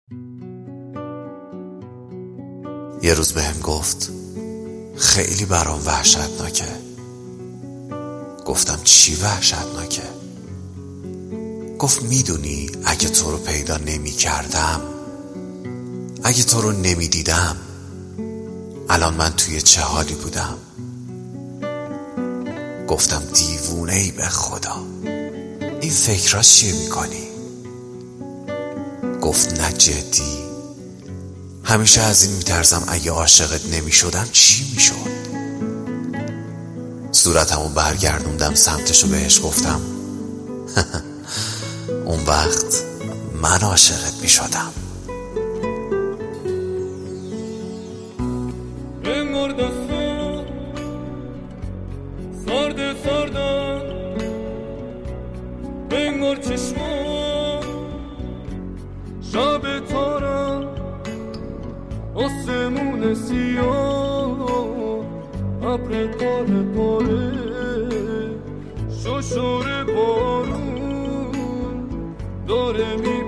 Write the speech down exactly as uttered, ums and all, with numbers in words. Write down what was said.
یه روز بهم گفت خیلی برام وحشتناکه. گفتم چی وحشتناکه؟ گفت میدونی اگه تو رو پیدا نمی کردم، اگه تو رو نمی دیدم، الان من توی چه حالی بودم؟ گفتم دیوونه ای به خدا، این فکرها چیه میکنی؟ گفت نه جدی، همیشه از این میترسم اگه عاشقت نمی شدم چی می شد؟ صورتمو برگردوندم سمتشو، بهش گفتم اون وقت من عاشقت می شدم. سرده سردم بنگار چشما شب تارم آسمون سیاه ابر پاره پاره ششور بارون داره می